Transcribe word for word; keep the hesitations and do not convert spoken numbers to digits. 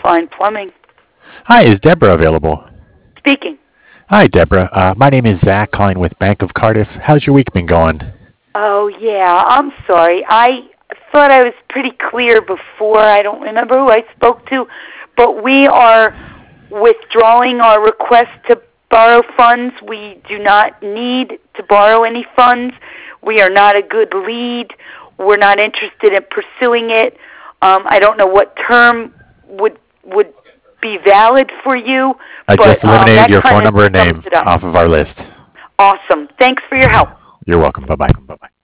Fine Plumbing. Hi, is Deborah available? Speaking. Hi, Deborah. Uh, my name is Zach, calling with Bank of Cardiff. How's your week been going? Oh, yeah, I'm sorry. I thought I was pretty clear before. I don't remember who I spoke to, but we are withdrawing our request to borrow funds. We do not need to borrow any funds. We are not a good lead. We're not interested in pursuing it. Um, I don't know what term would would be valid for you, I but just um, eliminated that your kind phone of number and sums name it up. off of our list. Awesome. Thanks for your help. You're welcome. Bye-bye.